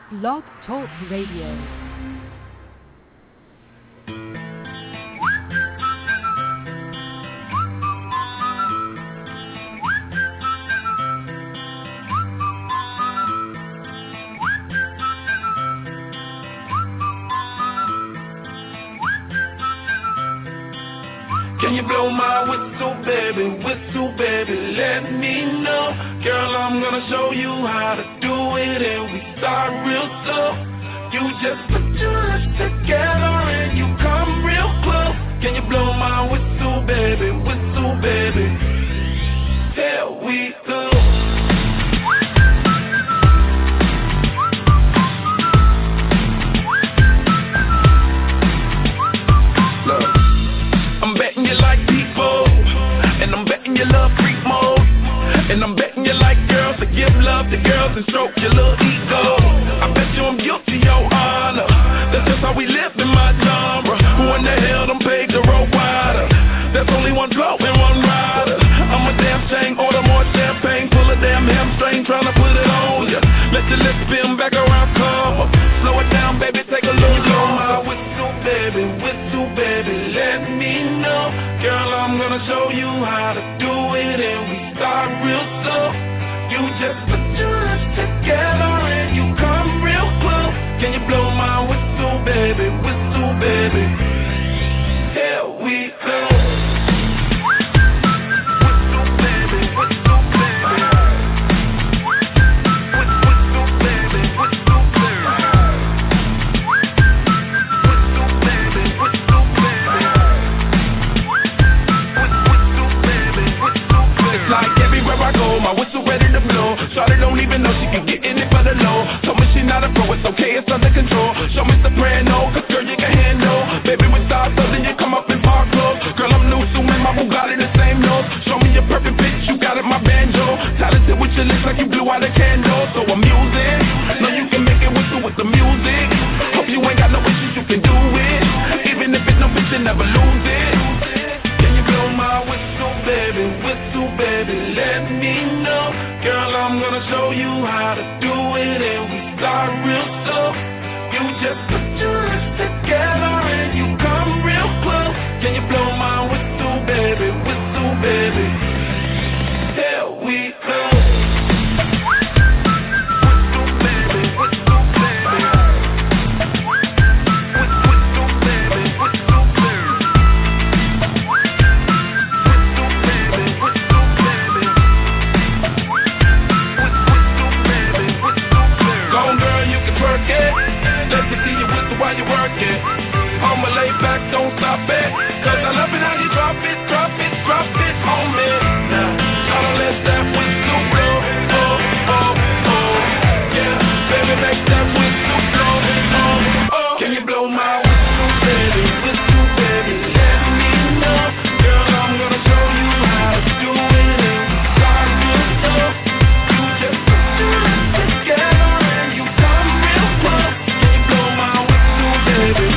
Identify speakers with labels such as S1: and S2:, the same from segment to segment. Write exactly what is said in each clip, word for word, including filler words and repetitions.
S1: Blog Talk Radio.
S2: Can you blow my whistle, baby, whistle, baby, let me know. Girl, I'm gonna show you how to do it, and we start real slow. You just put your lips together and you come real close. Can you blow my whistle, baby, whistle, baby? Here we go. You love freak mode, and I'm betting you like girls to give love to girls and stroke your little ego. I bet you I'm guilty, your honor. That's just how we live in my genre. Who in the hell done paved the road wider? There's only one blow and one rider. I'm a damn shame, order more champagne, pull a damn hamstring, tryna put it on ya. Let your lips spin back around, come up. Slow it down, baby, take a little blow my whistle, baby, whistle, baby, let me know. Girl, I'm gonna show you how to do it, and we start real slow. You just put your lips together and you come real close. Can you blow my whistle, baby, whistle, baby? Here we go. Shawty don't even know she can get in it for the low. Told me she not a pro, it's okay, it's under control. Show me soprano, cause girl you can handle. Baby with stars, so then you come up in park clothes. Girl I'm new, so man, my Bugatti the same nose. Show me your perfect pitch, you got it, my banjo. Talented with your lips like you blew out a candle. So I'm using, know you can make it whistle with the music. Hope you ain't got no issues, you can do it. Even if it's no bitch, you never lose it. Can you blow my whistle, baby, whistle, baby, let me know. Girl, I'm gonna show you how to do it, and we start real slow. You just put your lips together and you come real close. Can you blow my whistle, baby, whistle, baby? Here we go. I'ma lay back, don't stop it. Cause I love it how you drop it, drop it, drop it on me. Now, I don't let that whistle blow. Oh, oh, oh. Yeah, baby, make that whistle blow. Oh, oh. Can you blow my whistle, baby? Whistle, baby, let me know. Girl, I'm gonna show you how to do it, and we start real slow. You just put your lips together and you come real close. Can you blow my whistle, baby?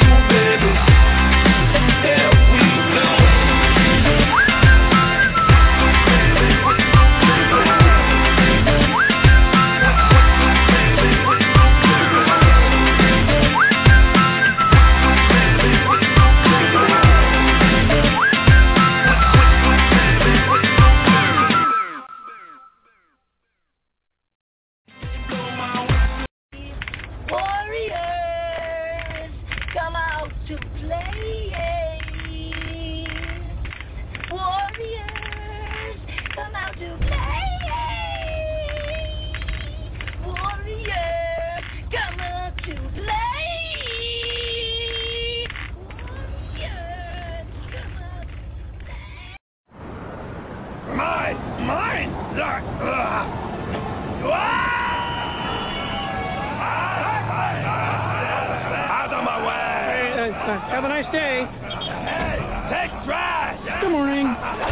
S3: Have a nice day.
S4: Hey, take trash.
S3: Good morning.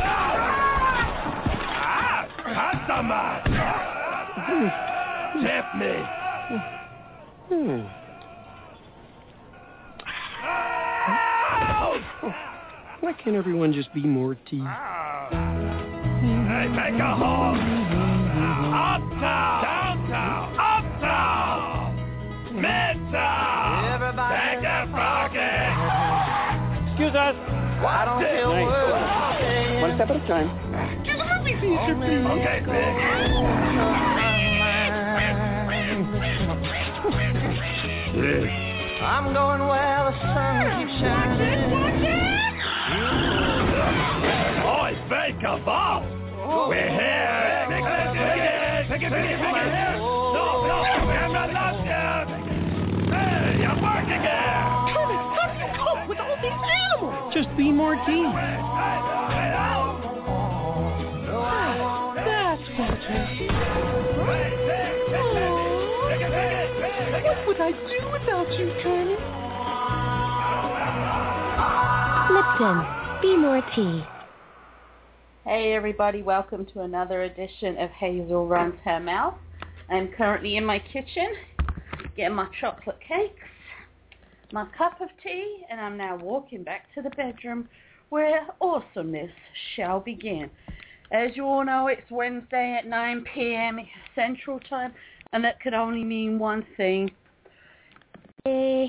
S4: Ah, customer. Tip me.
S3: Hmm. Why can't everyone just be more tea?
S4: Hey, make a halt. Uptown. Downtown. Uptown.
S3: Excuse us.
S5: I don't
S4: Nice.
S5: feel worth
S3: One step at a time.
S4: Do the movie feature, please. Okay, Big.
S5: I'm going where the sun keeps shining.
S4: Oh, it's very cabal. We're here. Pick it, pick it, pick it, pick it, pick it. No, no, I'm not lost yet. Hey, I'm working here.
S3: How do you cope with all these animals? Just be more tea. That's fantastic. What would I do without you, Connie?
S1: Lipton, be more tea.
S6: Hey everybody, welcome to another edition of Hazel Runs Her Mouth. I'm currently in my kitchen, getting my chocolate cakes, my cup of tea, and I'm now walking back to the bedroom where awesomeness shall begin. As you all know, it's Wednesday at nine p.m. Central Time, and that could only mean one thing. We're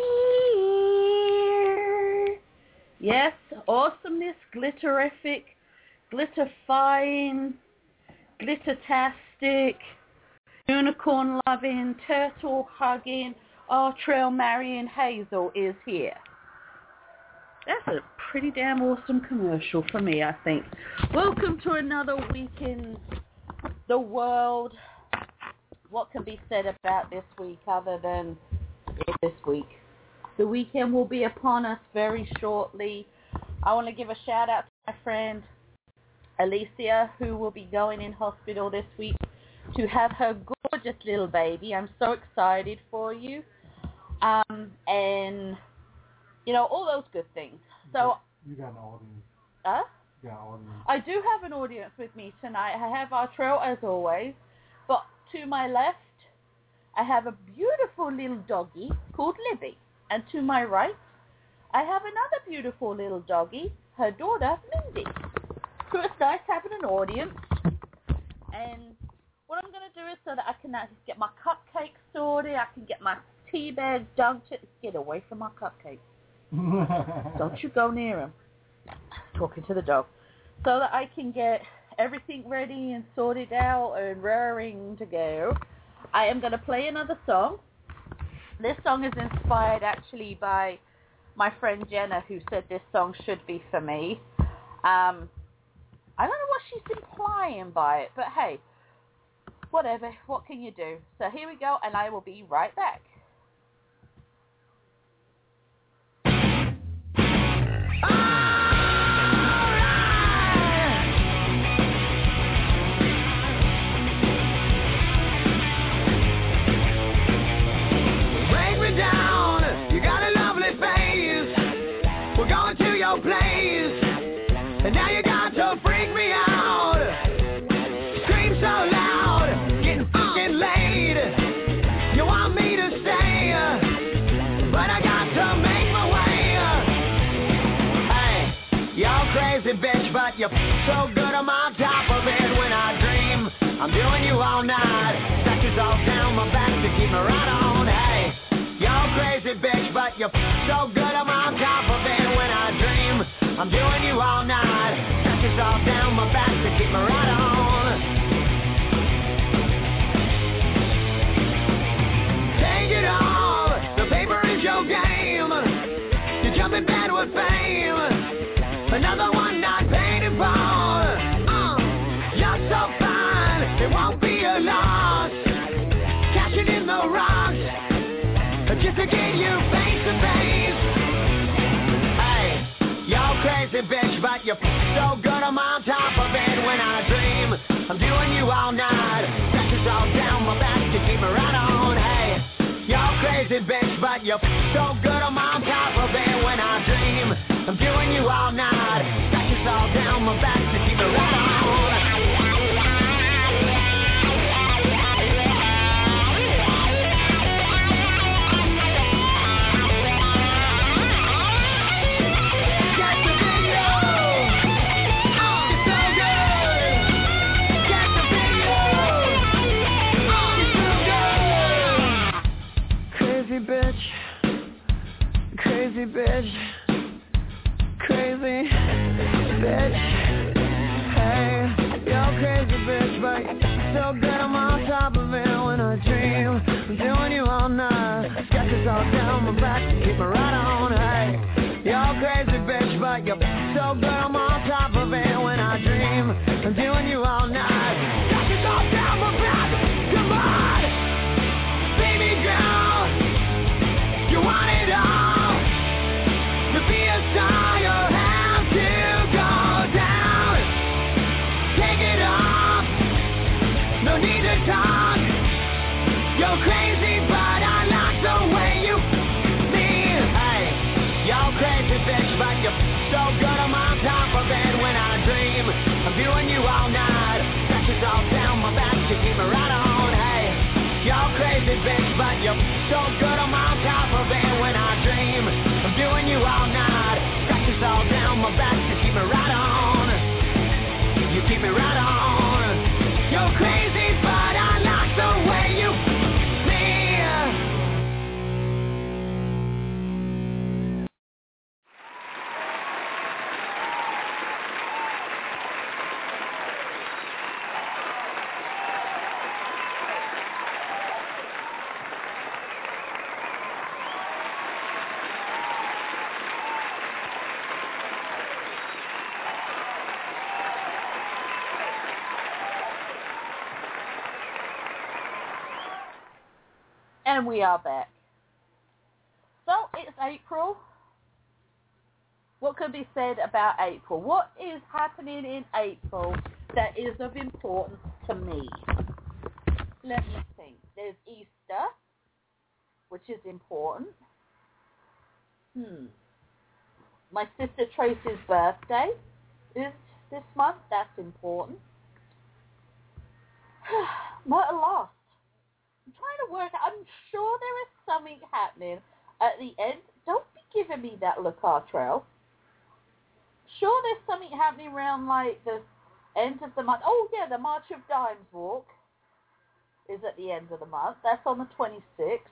S6: here. Yes, awesomeness, glitterific, glitterfying, glittertastic, unicorn-loving, turtle-hugging, R-Trail marrying Hazel is here. That's a pretty damn awesome commercial for me, I think. Welcome to another week in the world. What can be said about this week other than this week? The weekend will be upon us very shortly. I want to give a shout out to my friend Alicia, who will be going in hospital this week to have her gorgeous little baby. I'm so excited for you. Um, and, you know, all those good things. So,
S7: you got an audience.
S6: Huh?
S7: You got an audience.
S6: I do have an audience with me tonight. I have our trail as always. But to my left, I have a beautiful little doggy called Libby. And to my right, I have another beautiful little doggy, her daughter, Mindy. So it's nice having an audience. And what I'm going to do is so that I can now get my cupcakes sorted, I can get my tea bag dunked. Get away from my cupcakes. Don't you go near them. Talking to the dog. So that I can get everything ready and sorted out and raring to go. I am going to play another song. This song is inspired actually by my friend Jenna, who said this song should be for me. Um, I don't know what she's implying by it, but hey, whatever. What can you do? So here we go, and I will be right back.
S5: Place, and now you got to freak me out. Scream so loud, getting fucking laid. You want me to stay, but I got to make my way. Hey, y'all crazy bitch, but you're so good I'm on top of it when I dream. I'm doing you all night, stretches all down my back to keep me right on. Hey, y'all crazy bitch, but you're so good I'm on top of it when I dream. I'm doing you all night, stretches all down my back to keep me right on. Take it all, the paper is your game. You're jumping bad with fame. Another one not paid in full. Uh, you're so fine, it won't be a loss. Cashing in the rocks, just to get you face to face. Y'all crazy bitch, but you're so good I'm on top of it when I dream. I'm doing you all night, stretches all down my back to keep me right on. Hey, y'all crazy bitch, but you're so good I'm on top of it when I dream. I'm doing you all night, stretches all down my back to keep me right on. Bitch, crazy bitch, down my back to keep me right on. Hey, you're crazy bitch, but you're so good I'm on top of it when I dream. I'm doing you all night. That is all down my back. Come on, baby girl, you want it all. To be a star, you have to go down. Take it off, no need to talk. You're crazy, but I like the way you feel. Hey, you're crazy bitch, but you're so good I'm on top of it when I dream. I'm viewing you all night. Pressures all down my back to keep me right on. Hey, you're crazy bitch, but you're so good I'm on top of it when I dream. I'm viewing you all night. Pressures all down my back to keep me right on. You keep me right on. You're crazy, but I like the way you
S6: And we are back. So, it's April. What could be said about April? What is happening in April that is of importance to me? Let me think. There's Easter, which is important. Hmm. My sister Tracy's birthday is this month. That's important. Myrtle lost. I'm trying to work out. I'm sure there is something happening at the end. Don't be giving me that look, Artrell. Sure there's something happening around, like, the end of the month. Oh, yeah, the March of Dimes walk is at the end of the month. That's on the twenty-sixth.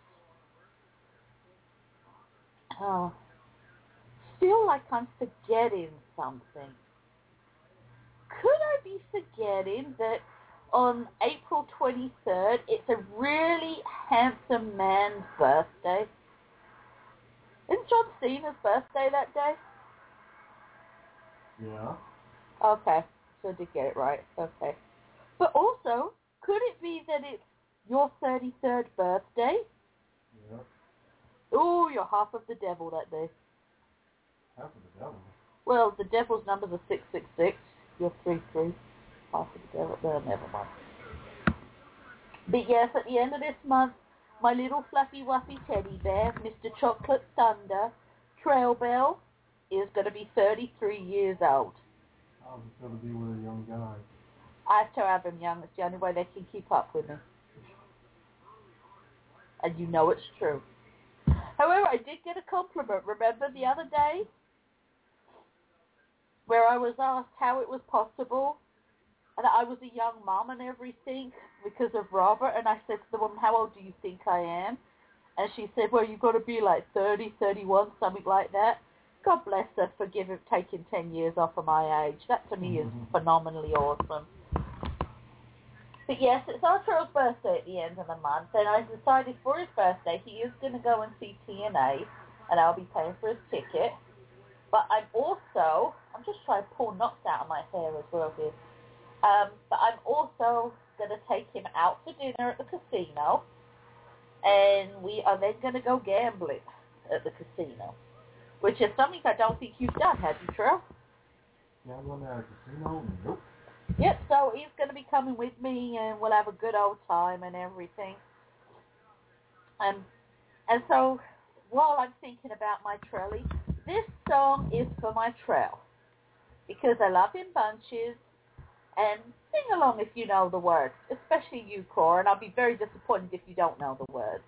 S6: Oh. Feel like I'm forgetting something. Could I be forgetting that on April twenty-third, it's a really handsome man's birthday? Isn't John Cena's birthday that day?
S7: Yeah.
S6: Okay, so I did get it right. Okay. But also, could it be that it's your thirty-third birthday?
S7: Yeah.
S6: Oh, you're half of the devil that day.
S7: Half of the devil?
S6: Well, the devil's numbers are six six six. You're three three. Half of the devil. No, never mind. But yes, at the end of this month, my little fluffy wuffy teddy bear, Mister Chocolate Thunder, Trail Bell, is going to be thirty-three years old.
S7: I was going to be with a young guy.
S6: I have to have him young. It's the only way they can keep up with me. And you know it's true. However, I did get a compliment. Remember the other day where I was asked how it was possible and I was a young mum and everything because of Robert, and I said to the woman, how old do you think I am? And she said, well, you've got to be like thirty, thirty-one, something like that. God bless her for giving, taking ten years off of my age. That to me is phenomenally awesome. But yes, it's Arturo's birthday at the end of the month, and I decided for his birthday he is going to go and see T N A, and I'll be paying for his ticket. But I'm also, I'm just trying to pull knots out of my hair as well here. Um, but I'm also going to take him out for dinner at the casino, and we are then going to go gambling at the casino, which is something I don't think you've done, have you, Trell?
S7: Gambling at a casino? Nope.
S6: Yep, so he's going to be coming with me, and we'll have a good old time and everything. Um, and so, while I'm thinking about my Trelly, this song is for my Trell, because I love in bunches, and sing along if you know the words, especially you, Cora, and I'll be very disappointed if you don't know the words.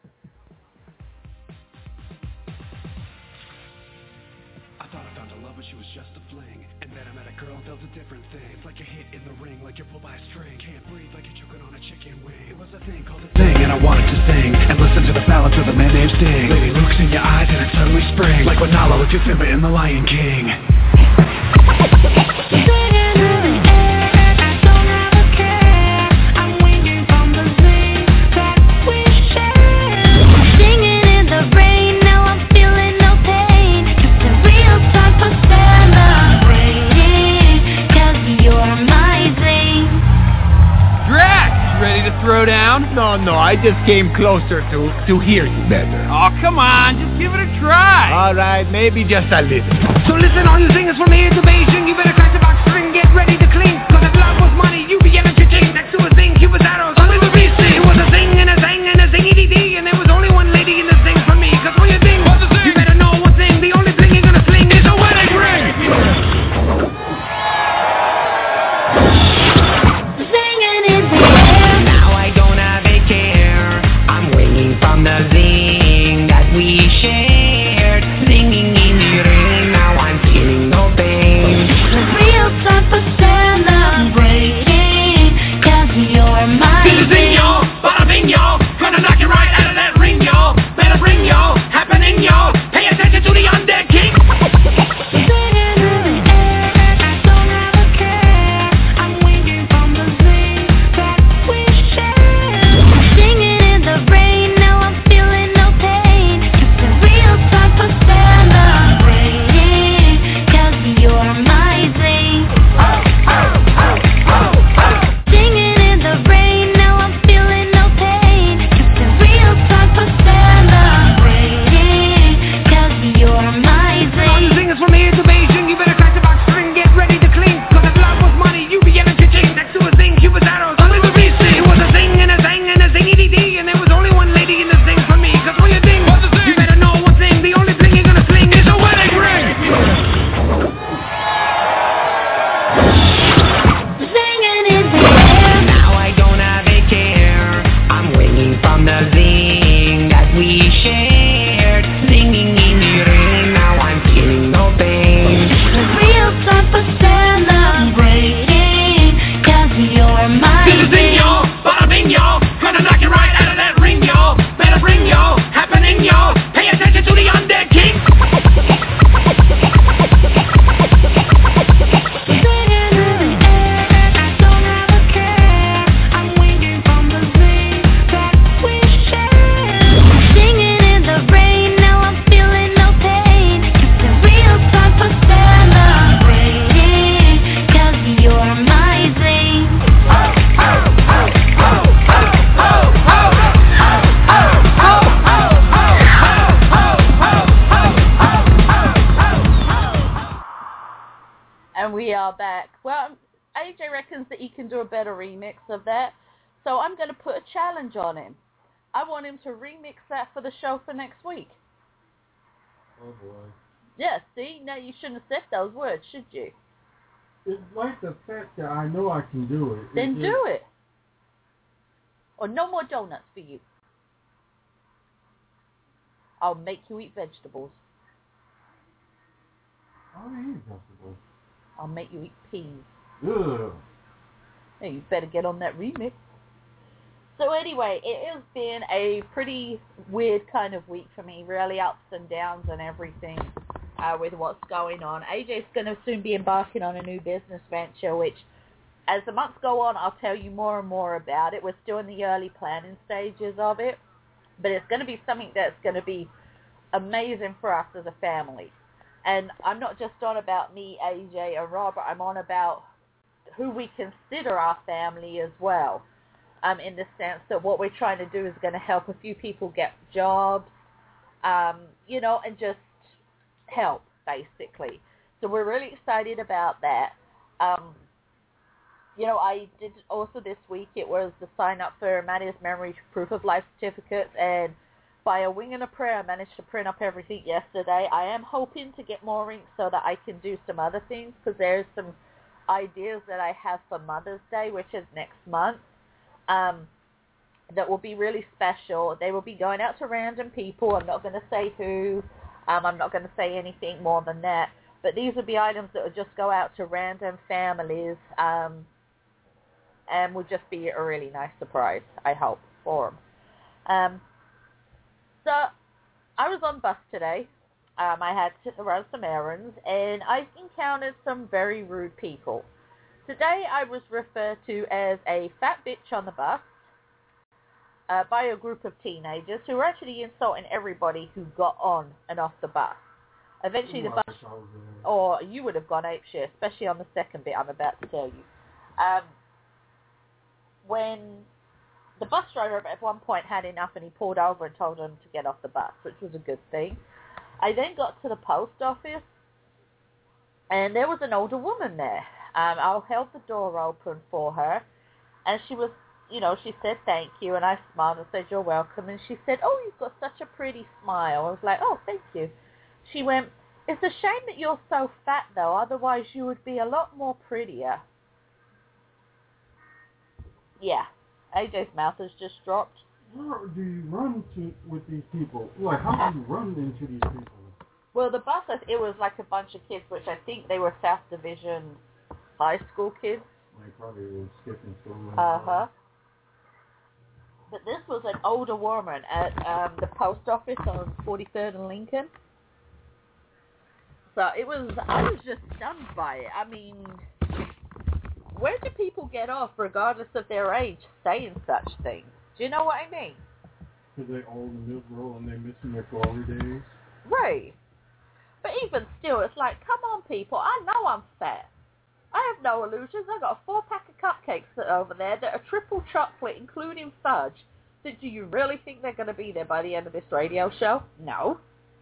S2: I thought I found a love, but she was just a fling. And then I met a girl and felt a different thing. It's like a hit in the ring, like you're pulled by a string. Can't breathe like you're choking on a chicken wing. It was a thing called a thing, and I wanted to sing and listen to the ballads of a man named Sting. Lady Luke's in your eyes and it suddenly springs, like when Nala looked at Simba in The Lion King.
S1: Singing in the rain.
S8: I just came closer to, to hear you better.
S9: Oh, come on, just give it a try.
S8: All right, maybe just a little.
S10: So listen, all you singers from here to Beijing, you better crack the box string, get ready to clean. Cause if love was money, you'd be getting cha-ching. Next to a zing, Cupid's arrows, under the V C. It was a zing and a zang and a zing-e-dee-dee. And there was only one lady in the zing for me. Cause when you zing, you better know one thing. The only thing you're gonna sling is a wedding ring.
S1: Singing in the air.
S10: Now I don't have a care. I'm waiting from the zing that we shared. Singing in the rain, now I'm feeling no pain.
S1: The real time for celebrating. Cause you're my
S10: Feel the zing, y'all, bada bing, y'all. Gonna knock you right out of that ring, y'all. Better bring y'all, happening, y'all. Pay attention to the undead king.
S1: Singing in the air. Don't have a care. I'm waiting from the zing that we share. Singing in the rain, now I'm feeling no pain. It's the real time for celebrating. Cause you're my zing. Singing in the rain, now I'm feeling no pain. It's the real time for celebrating. Cause you're my
S10: All you
S1: zing.
S10: singers from here to Beijing, you better crack the box string, get ready to clean. Cause if love was money, you'd be getting cha-ching. Next to a zing, Cupid's arrows, under the V C. It was a zing and a zang and a zing-e-dee-dee. And there was only one lady in the zing for me. Cause when you zing, you better know one thing. The only thing you're gonna sling is a wedding ring.
S1: Singing in the air.
S10: Now I don't have a care. I'm waiting from the zing that we shared. Singing in the rain, now I'm feeling no pain.
S1: The real time for celebrating. Cause you're my
S10: Feel the zing,
S1: zing.
S10: y'all, bada bing, y'all. Gonna knock you right out of that ring, y'all. Better bring y'all, happening, y'all. Pay attention to the undead king.
S1: Singing in the air. Don't have a care. I'm waiting from the zing that we share. Singing in the rain, now I'm feeling no pain. It's the real time for celebrating. Cause you're my zing.
S6: And we are back. Well, A J reckons that he can do a better remix of that, so I'm going to put a challenge on him. I want him to remix that for the show for next week.
S7: Oh boy.
S6: Yeah, see? Now you shouldn't have said those words, should you?
S7: It's like the fact that I know I can do it.
S6: Then
S7: It
S6: do it. Or no more donuts for you. I'll make you eat vegetables.
S7: I don't eat vegetables.
S6: I'll make you eat peas.
S7: Ugh.
S6: Hey, you better get on that remix. So anyway, it has been a pretty weird kind of week for me, really ups and downs and everything uh, with what's going on. A J's going to soon be embarking on a new business venture, which as the months go on, I'll tell you more and more about it. We're still in the early planning stages of it, but it's going to be something that's going to be amazing for us as a family. And I'm not just on about me, A J, and Robert. I'm on about who we consider our family as well, um, in the sense that what we're trying to do is going to help a few people get jobs, um, you know, and just help, basically. So we're really excited about that. Um, you know, I did also this week, it was the sign up for Maddie's Memory Proof of Life certificates, and by a wing and a prayer, I managed to print up everything yesterday. I am hoping to get more ink so that I can do some other things, because there's some ideas that I have for Mother's Day, which is next month, um, that will be really special. They will be going out to random people. I'm not going to say who. Um, I'm not going to say anything more than that. But these will be items that will just go out to random families, um, and will just be a really nice surprise, I hope, for them. Um, So, I was on bus today. Um, I had to run some errands, and I encountered some very rude people. Today, I was referred to as a fat bitch on the bus uh, by a group of teenagers who were actually insulting everybody who got on and off the bus. Eventually, the bus, or you would have gone apeshit, especially on the second bit I'm about to tell you. Um, when the bus driver at one point had enough and he pulled over and told them to get off the bus, which was a good thing. I then got to the post office, and there was an older woman there. Um, I held the door open for her, and she was, you know, she said thank you, and I smiled and said, you're welcome. And she said, oh, you've got such a pretty smile. I was like, oh, thank you. She went, it's a shame that you're so fat, though. Otherwise, you would be a lot more prettier. Yeah. A J's mouth has just dropped.
S7: Where do you run to with these people? Like, how do you run into these people?
S6: Well, the bus, it was like a bunch of kids, which I think they were South Division high school kids.
S7: They probably were skipping school.
S6: Uh-huh. But this was an older woman at um, the post office on forty-third and Lincoln. So it was, I was just stunned by it. I mean, where do people get off, regardless of their age, saying such things? Do you know what I mean?
S7: Because they're old and miserable and they're missing their glory days.
S6: Right. But even still, it's like, come on, people. I know I'm fat. I have no illusions. I got a four pack of cupcakes over there that are triple chocolate, including fudge. So do you really think they're going to be there by the end of this radio show? No.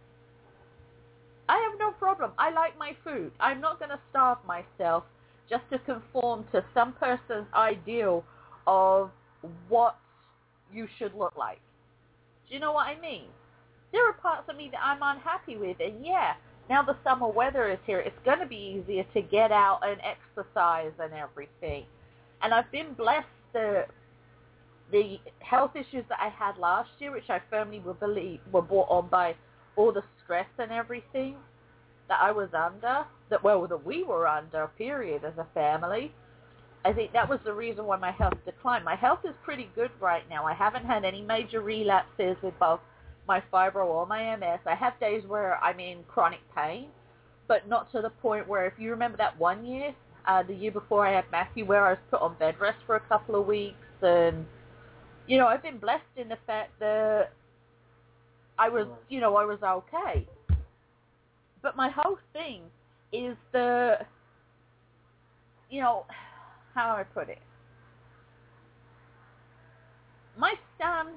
S6: I have no problem. I like my food. I'm not going to starve myself just to conform to some person's ideal of what you should look like. Do you know what I mean? There are parts of me that I'm unhappy with, and yeah, now the summer weather is here, it's going to be easier to get out and exercise and everything. And I've been blessed. The, the health issues that I had last year, which I firmly will believe were brought on by all the stress and everything that I was under, that well, that we were under, period, as a family. I think that was the reason why my health declined. My health is pretty good right now. I haven't had any major relapses with both my fibro or my M S. I have days where I'm in chronic pain, but not to the point where, if you remember that one year, uh, the year before I had Matthew, where I was put on bed rest for a couple of weeks, and, you know, I've been blessed in the fact that I was, you know, I was okay. But my whole thing is the, you know, how do I put it? My son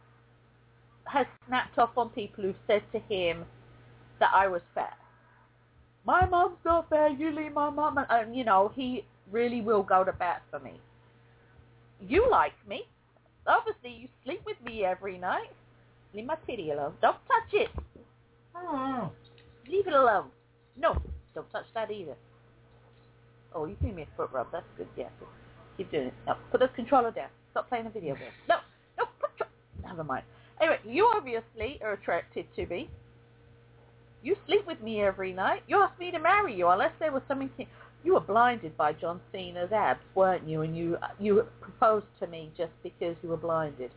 S6: has snapped off on people who've said to him that I was fat. My mom's not fat, you leave my mom. And, you know, he really will go to bat for me. You like me. Obviously, you sleep with me every night. Leave my titty alone. Don't touch it.
S7: Oh.
S6: Leave it alone. No, don't touch that either. Oh, you gave me a foot rub. That's good. Yeah, keep doing it. No, put the controller down. Stop playing the video game. No, no, put your... Never mind. Anyway, you obviously are attracted to me. You sleep with me every night. You asked me to marry you unless there was something... You were blinded by John Cena's abs, weren't you? And you you proposed to me just because you were blinded.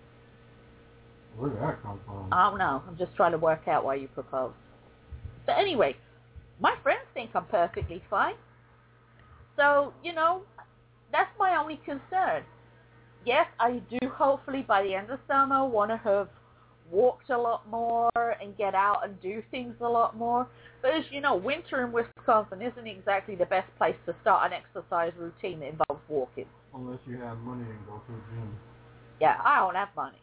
S7: Where did that come from?
S6: I don't know. I'm just trying to work out why you proposed. But anyway, my friends think I'm perfectly fine. So, you know, that's my only concern. Yes, I do hopefully by the end of summer want to have walked a lot more and get out and do things a lot more. But as you know, winter in Wisconsin isn't exactly the best place to start an exercise routine that involves walking.
S7: Unless you have money and go to a gym.
S6: Yeah, I don't have money.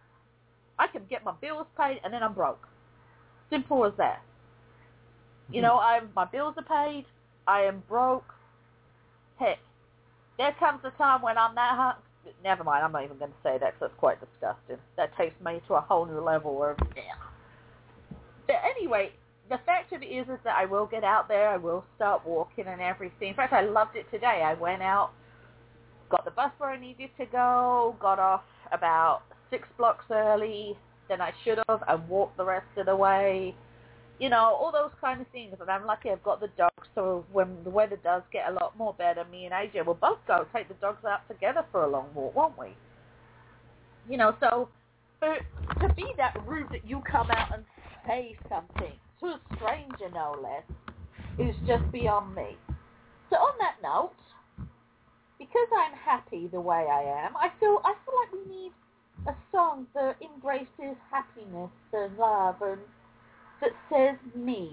S6: I can get my bills paid and then I'm broke. Simple as that. You know, I my bills are paid. I am broke. Heck, there comes a time when I'm that hungry. Never mind, I'm not even going to say that because that's quite disgusting. That takes me to a whole new level of, yeah. But anyway, the fact of it is, is that I will get out there. I will start walking and everything. In fact, I loved it today. I went out, got the bus where I needed to go, got off about six blocks early than I should have, and walked the rest of the way. You know, all those kind of things. And I'm lucky I've got the dogs, so when the weather does get a lot more better, me and A J will both go take the dogs out together for a long walk, won't we? You know, so for, to be that rude that you come out and say something to a stranger, no less, is just beyond me. So on that note, because I'm happy the way I am, I feel I feel like we need a song that embraces happiness and love and that says me.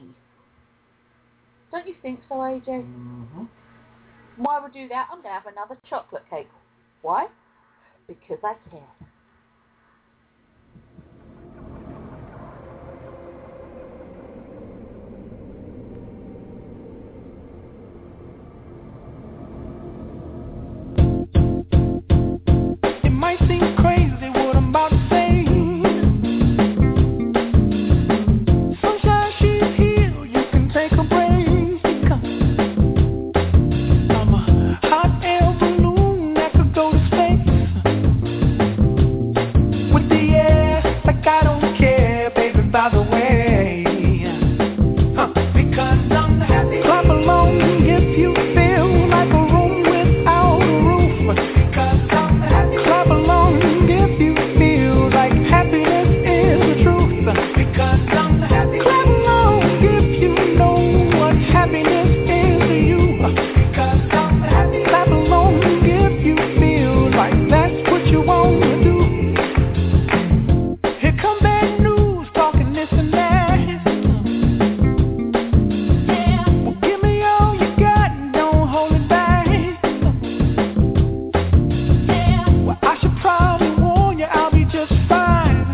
S6: Don't you think so, A J?
S7: Mm-hmm.
S6: Why would do that? I'm going to have another chocolate cake. Why? because I can.
S10: It might seem crazy what I'm about to say. Sunshine, she's here, you can take a break. I'm a hot air balloon that could go to space. With the air, like I don't care, baby, by the way. Huh. Because I'm happy. Clap along if you feel like a room without a roof. Because I'm happy. Clap along if you feel like happiness is the truth. Because I'm happy. Clap along if you know what happiness is to you. Because I'm happy. Clap along if you feel like that's what you want to do. Here come bad news, talking this and that. Well, give me all you got and don't hold it back. Well, I should probably warn you, I'll be just fine.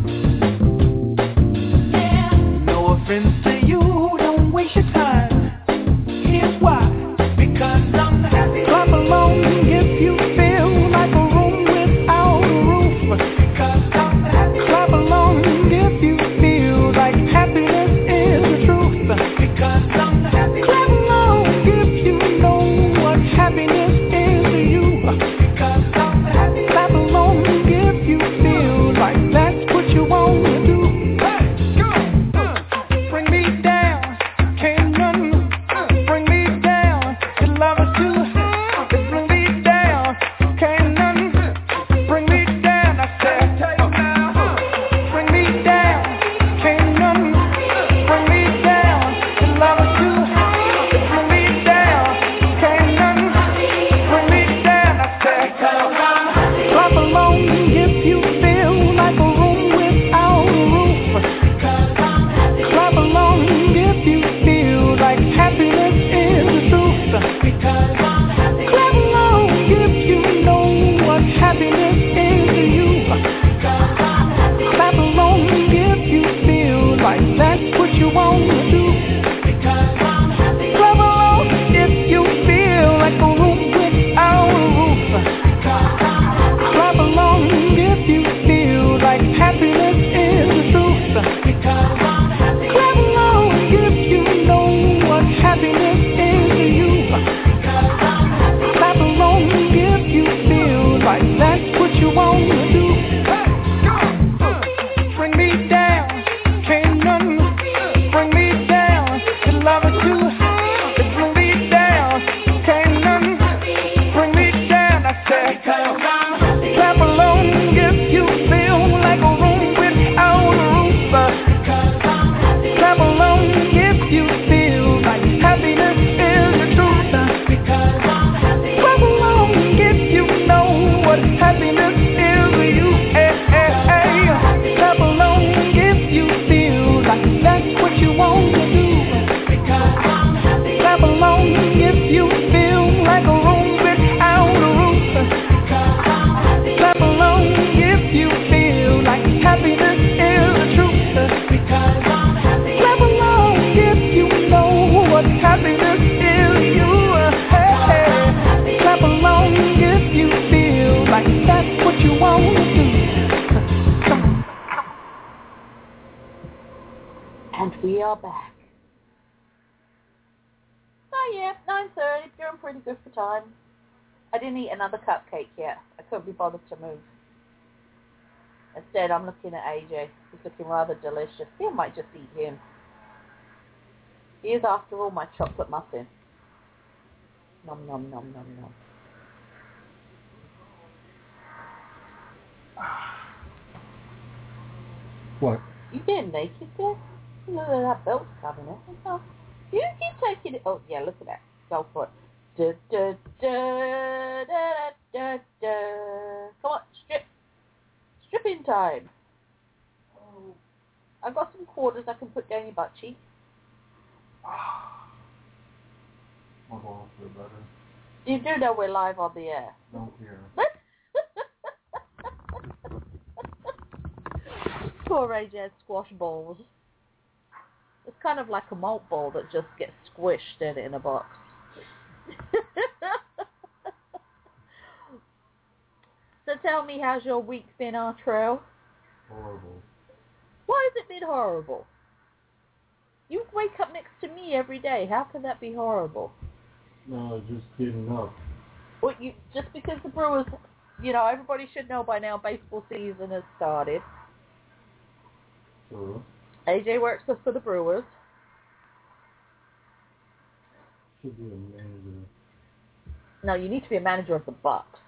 S10: No offense to you, don't waste your time. Here's why. Because I'm happy. Clap along if you feel like a room without a roof. Because I'm happy. Clap along if you feel like happiness is the truth. Because I'm happy. Clap along if you know what happiness is to you. Because I'm happy. Clap along if you feel like that's what you want to do. Hey, go. Bring me down, can't none bring me down. Your love is too hot. Bring me down, can't none bring me down. I said, bring me down, can't none bring me down. Your love is too hot. Bring me down, can't none bring me down. I said, clap along if you feel like a room without a roof. Clap along if you feel like happiness is the truth. Clap along if you know what happiness is to you. Clap along if you feel like that's what you want to do. Clap along if you feel like a room without a roof. Clap along if you feel like happiness is the truth. Clap along if you know what happiness is to you. Clap along if you feel like that's what you want to do. Bring me down, can't none bring me down. Your love is too hot, bring me down, can't none bring me down. I said, clap along if you feel like a room without a roof. Clap along if you feel like happiness is the truth. Clap along if you know what happiness is to you. Hey, hey, hey. Clap along if you feel like that's what you want to do. Clap along if you feel like a room without a roof. Clap along if you feel like happiness is the truth. Clap along if you know what happiness is to you. Hey, hey. Clap along if you feel like that's what you want to do.
S6: And we are back. Oh yeah, nine thirty, doing pretty good for time. I didn't eat another cupcake yet. I couldn't be bothered to move. Instead, I'm looking at A J. He's looking rather delicious. I think I might just eat him. He is, after all, my chocolate muffin. Nom nom nom nom nom.
S7: What?
S6: You getting naked there? Look at that belt's coming off. Oh, you keep taking it. Oh, yeah, look at that. Go for it. Da, da, da, da, da, da. Come on, strip. Stripping time. Oh. I've got some quarters I can put down your butt cheek.
S7: My balls feel better.
S6: You do know we're live on the air.
S7: Don't care.
S6: Poor A J had squash balls. It's kind of like a malt ball that just gets squished in, in a box. So tell me, how's your week been, Artrell?
S7: Horrible.
S6: Why has it been horrible? You wake up next to me every day. How can that be horrible?
S7: No, just getting up.
S6: Well, you just because the Brewers, you know, everybody should know by now. Baseball season has started.
S7: Sure.
S6: A J works for the Brewers.
S7: Should be a manager.
S6: No, you need to be a manager of the Bucks.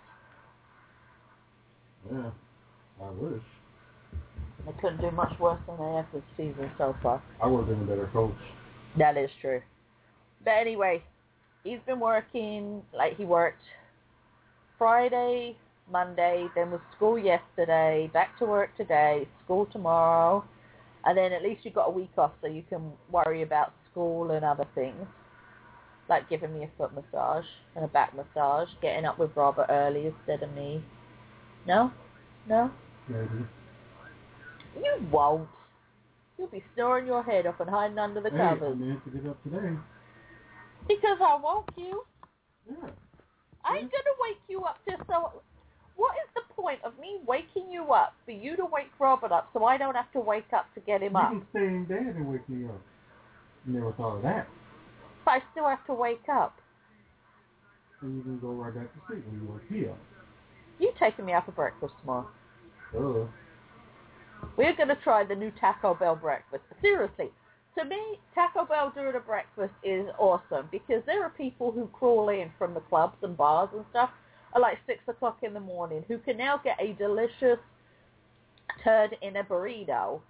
S7: Yeah, I wish.
S6: They couldn't do much worse than they have this season so far.
S7: I would have been a better coach.
S6: That is true. But anyway, he's been working, like he worked Friday, Monday, then was school yesterday, back to work today, school tomorrow, and then at least you got a week off so you can worry about school and other things, like giving me a foot massage and a back massage, getting up with Robert early instead of me. No? No?
S7: Maybe.
S6: You won't. You'll be snoring your head off and hiding under the
S7: hey,
S6: covers.
S7: I meant to get up today.
S6: Because I woke you.
S7: Yeah.
S6: I ain't gonna wake you up just so... What is the point of me waking you up for you to wake Robert up so I don't have to wake up to get him
S7: you
S6: up?
S7: You can stay in bed and wake me up. You never thought of that.
S6: But I still have to wake up.
S7: And you can go right back to sleep when you wake me up.
S6: You taking me out for breakfast tomorrow.
S7: Uh.
S6: We're going to try the new Taco Bell breakfast. Seriously, to me, Taco Bell during a breakfast is awesome because there are people who crawl in from the clubs and bars and stuff at like six o'clock in the morning who can now get a delicious turd in a burrito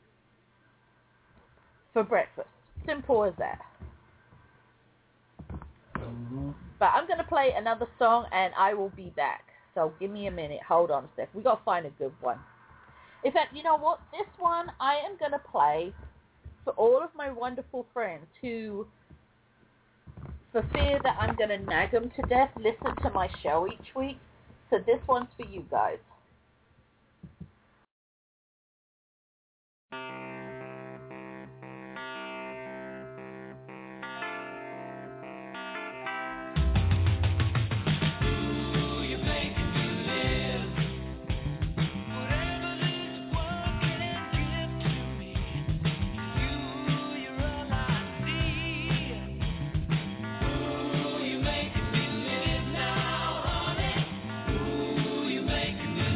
S6: for breakfast. Simple as that.
S7: Mm-hmm.
S6: But I'm going to play another song and I will be back. So give me a minute. Hold on a sec. We got to find a good one. In fact, you know what? This one I am going to play for all of my wonderful friends who, for fear that I'm going to nag them to death, listen to my show each week. So this one's for you guys.
S11: Ooh, you make me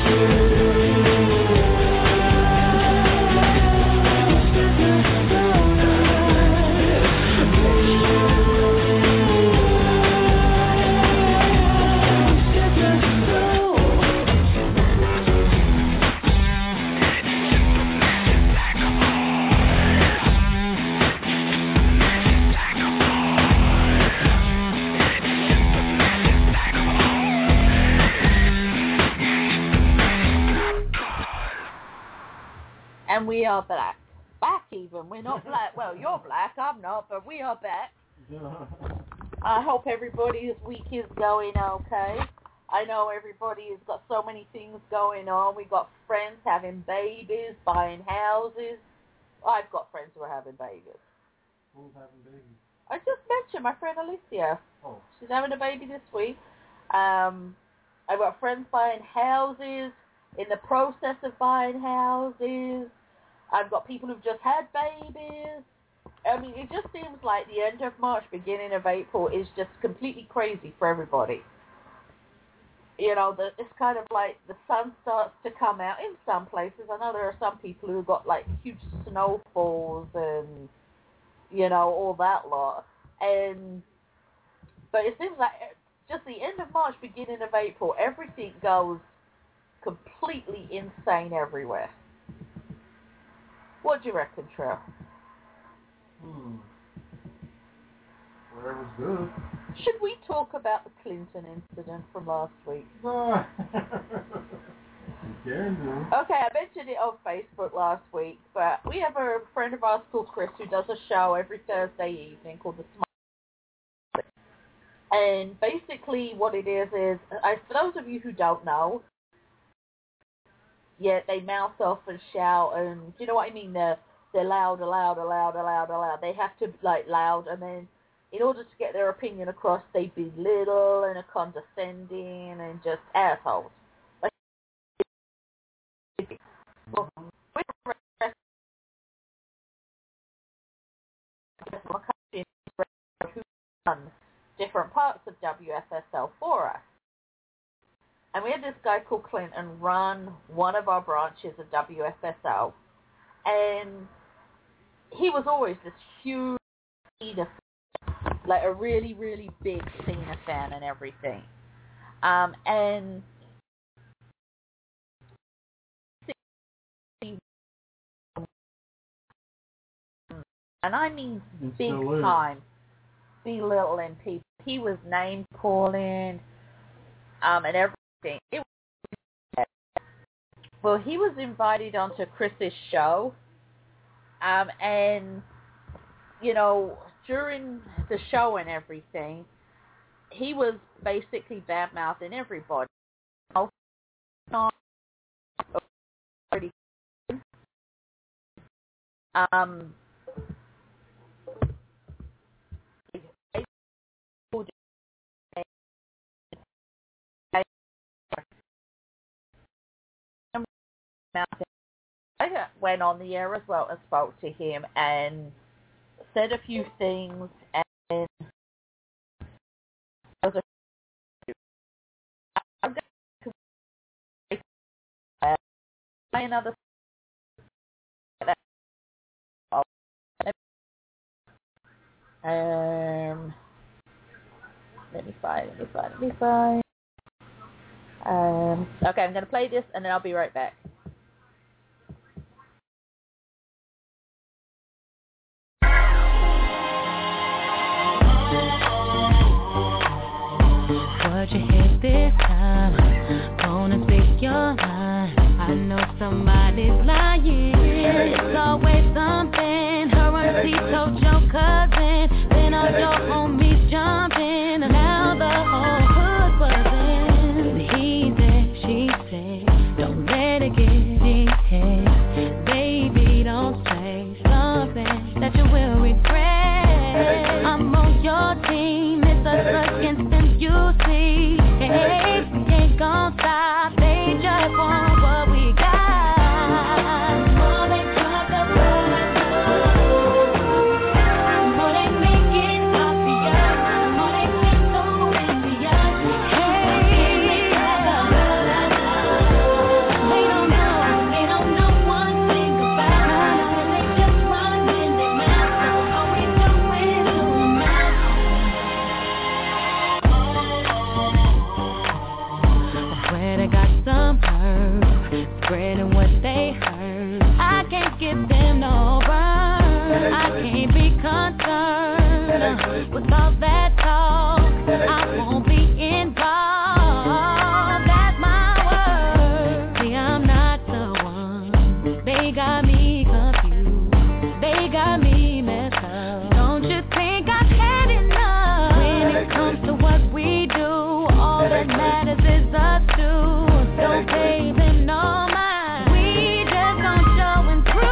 S6: And we are back. Back even. We're not black. Well, you're black. I'm not, but we are back. I hope everybody's week is going okay. I know everybody has got so many things going on. We got friends having babies, buying houses. I've got friends who are having babies.
S7: Who's having babies?
S6: I just mentioned my friend Alicia.
S7: Oh.
S6: She's having a baby this week. Um, I've got friends buying houses, in the process of buying houses. I've got people who've just had babies. I mean, it just seems like the end of March, beginning of April is just completely crazy for everybody. You know, the, it's kind of like the sun starts to come out in some places. I know there are some people who got like huge snowfalls and, you know, all that lot. And, but it seems like just the end of March, beginning of April, everything goes completely insane everywhere. What do you reckon, Trell?
S7: Hmm. Whatever's good.
S6: Should we talk about the Clinton incident from last week?
S7: You can do.
S6: Okay, I mentioned it on Facebook last week, but we have a friend of ours called Chris who does a show every Thursday evening called The Smart. And basically what it is is, I, for those of you who don't know, yeah, they mouth off and shout, and do you know what I mean? They're, they're loud, loud, loud, loud, loud. They have to, like, loud, and then in order to get their opinion across, they belittle and are condescending and just assholes. Like, well, who run different parts of W F S L for us. And we had this guy called Clinton run one of our branches of W F S L. And he was always this huge Cena fan, like a really, really big Cena fan and everything. Um, and and I mean big time, belittling people. He was name calling, um, and everything. It was, well, he was invited onto Chris's show, um, and you know, during the show and everything, he was basically bad mouthing everybody. Um. I went on the air as well and spoke to him and said a few things, and I was I'm going to say another um let me find let me find let me find um okay, I'm going to play this and then I'll be right back.
S11: What you hit this time? Gonna speak your mind. I know somebody's lying. It's always something. Her auntie told your cousin. Then all your homies jumping. Now the whole hood buzzing. He said, she said, don't let it get in your head. Baby, don't say something that you will regret. I'm on your team. It's a against them, you see. Hey, we ain't gon' stop. They just spreading what they heard. I can't give them no burn. I can't be concerned with all that talk. I won't be involved. That's my word. See, I'm not the one. They got me confused. They got me messed up. Don't you think I've had enough? When it comes to what we do, all that matters is us two. Don't pay them no mind. We just gon' show and prove.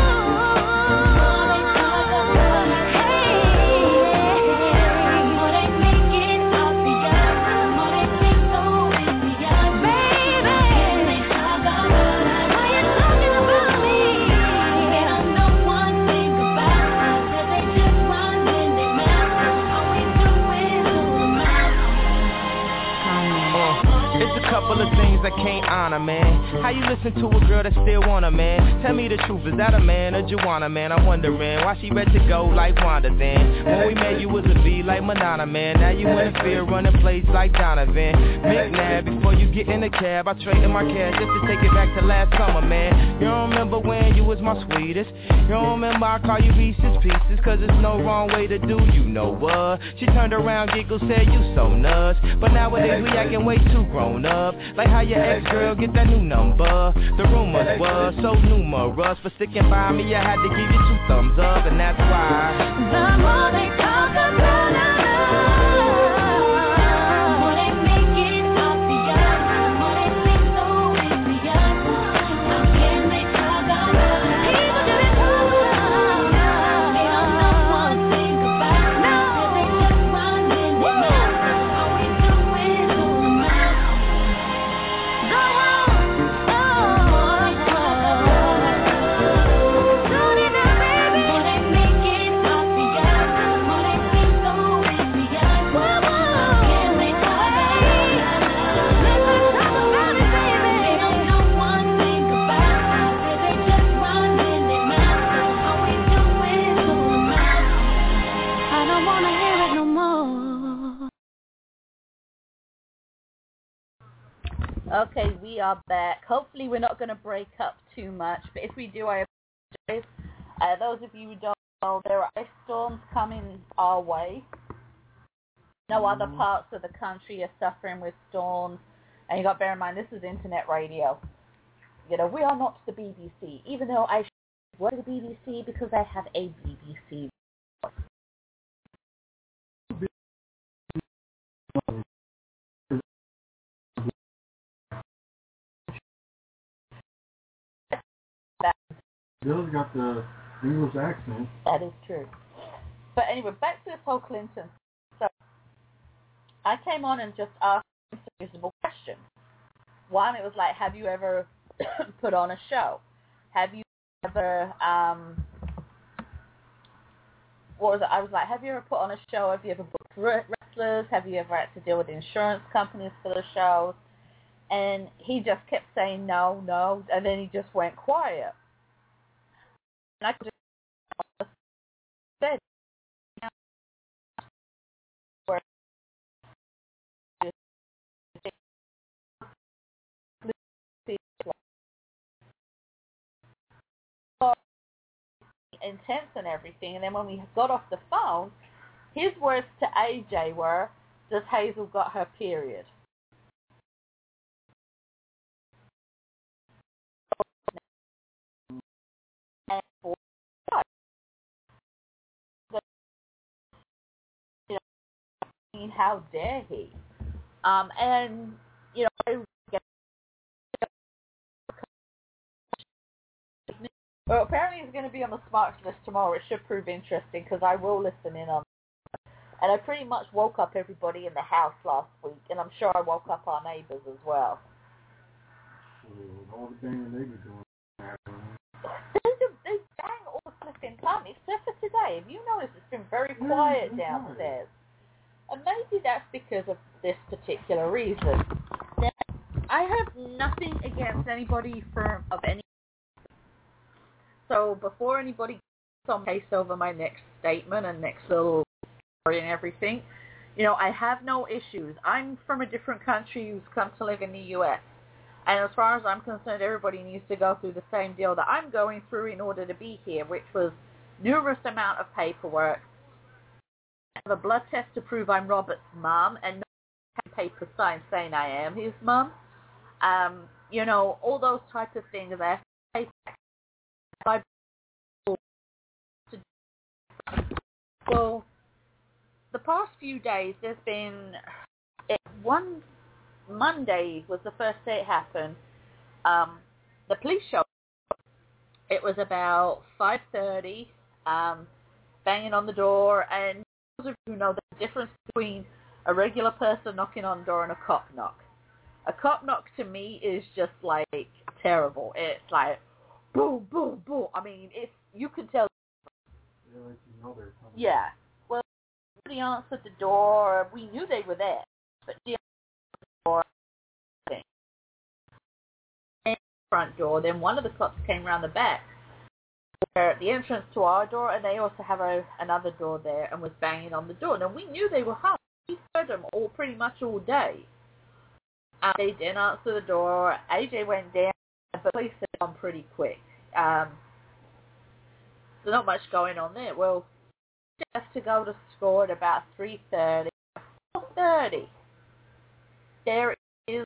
S12: Couple of things I can't honor, man. How you listen to a girl that still want a man? Tell me the truth, is that a man or Joanna, man? I'm wondering why she ready to go like Wanda then. When we met you was a B like Madonna, man. Now you interfere running plays like Donovan. McNabb, before you get in the cab, I traded my cash just to take it back to last summer, man. You don't remember when you was my sweetest? You don't remember I call you Reese's Pieces? Cause there's no wrong way to do, you know what? She turned around, giggled, said you so nuts. But nowadays we acting way too grown up. Like how your ex-girl get that new number. The rumors were so numerous. For sticking by me, I had to give you two thumbs up. And that's why
S11: the more they talk about us, the more they make it obvious. The more they seem so envious. How can they talk about us? People do it all. They don't know one thing about us. They just run in their mouth. All we do is do the mouth.
S6: Okay, we are back. Hopefully we're not going to break up too much, but if we do, I apologize. Uh, those of you who don't know, there are ice storms coming our way. No other parts of the country are suffering with storms. And you got to bear in mind, this is internet radio. You know, we are not the B B C, even though I work at the B B C because I have a B B C.
S7: Bill's got the English accent.
S6: That is true. But anyway, back to this whole Clinton. So, I came on and just asked a reasonable question. One, it was like, have you ever put on a show? Have you ever, um, what was it? I was like, have you ever put on a show? Have you ever booked wrestlers? Have you ever had to deal with insurance companies for the shows? And he just kept saying no, no, and then he just went quiet. And I just said, intense and everything, and then when we got off the phone, his words to A J were, "Does Hazel got her period?" And for you know, how dare he? Um, and you know. Well, apparently he's going to be on the Smarks list tomorrow. It should prove interesting because I will listen in on it. And I pretty much woke up everybody in the house last week, and I'm sure I woke up our neighbors as well.
S7: All the things they be doing.
S6: They, do, they bang all the flipping time, except for today. Have you noticed it's been very quiet yeah, downstairs? And maybe that's because of this particular reason. Now, I have nothing against anybody from of any. So before anybody gets on case over my next statement and next little story and everything, you know, I have no issues. I'm from a different country who's come to live in the U S And as far as I'm concerned, everybody needs to go through the same deal that I'm going through in order to be here, which was numerous amount of paperwork. I have a blood test to prove I'm Robert's mum, and no paper sign saying I am his mum. Um, you know, all those types of things. I have to pay Well, the past few days, there's been it, one Monday was the first day it happened. Um, the police showed up. It was about five thirty, um, banging on the door, and those of you who know the difference between a regular person knocking on the door and a cop knock. A cop knock to me is just like terrible. It's like boom, boom, boom. I mean, it's you can tell.
S7: Yeah, like you know they're coming.
S6: Yeah. Well, somebody answered the door. We knew they were there, but the door, and front door. Then one of the cops came around the back, where at the entrance to our door, and they also have a, another door there, and was banging on the door. Now we knew they were home. We heard them all pretty much all day. Um, they didn't answer the door. A J went down, but the police had gone pretty quick. Um, so not much going on there. Well, just to go to school at about three thirty, four thirty. There is.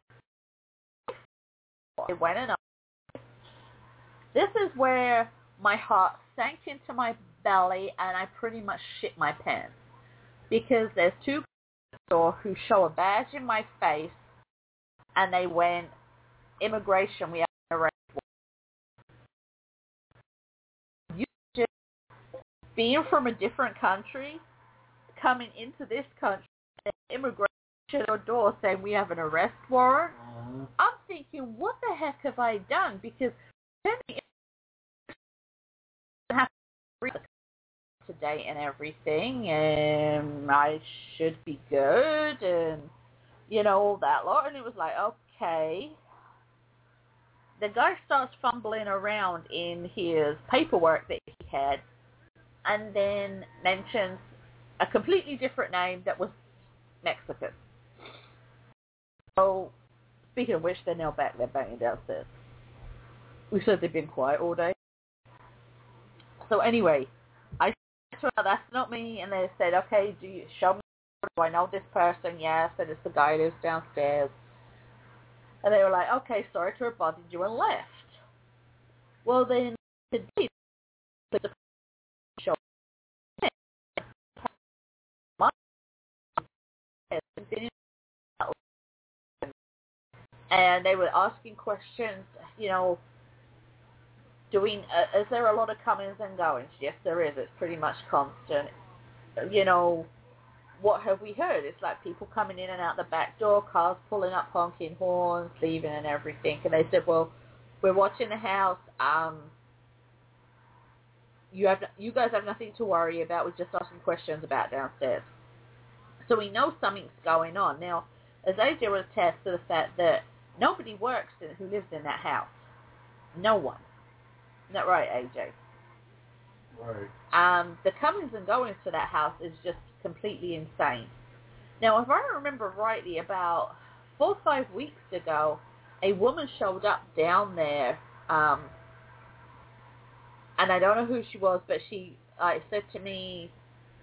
S6: It went and on. This is where my heart sank into my belly, and I pretty much shit my pants, because there's two people who show a badge in my face. And they went, immigration, we have an arrest warrant. You just, being from a different country, coming into this country, and immigration at your door saying we have an arrest warrant, uh-huh. I'm thinking, what the heck have I done? Because then I have to read today and everything, and I should be good, and you know, all that lot. And it was like, okay. The guy starts fumbling around in his paperwork that he had, and then mentions a completely different name that was Mexican. So, speaking of which, they're now back there banging downstairs. We said they've been quiet all day. So anyway, I said, well, that's not me, and they said, okay, do you show me? Do I know this person? Yes, and it's the guy who's downstairs. And they were like, okay, sorry to have bothered you, and left. Well, then, today, the show and they were asking questions, you know, doing, uh, is there a lot of comings and goings? Yes, there is. It's pretty much constant. You know, what have we heard? It's like people coming in and out the back door, cars pulling up, honking horns, leaving and everything. And they said, well, we're watching the house. Um, you have, you guys have nothing to worry about. We're just asking questions about downstairs. So we know something's going on. Now, as A J was attest to the fact that nobody works in, who lives in that house. No one. Isn't that right, A J?
S7: Right.
S6: Um, the comings and goings to that house is just completely insane. Now, if I remember rightly, about four or five weeks ago, a woman showed up down there, um, and I don't know who she was, but she uh, said to me,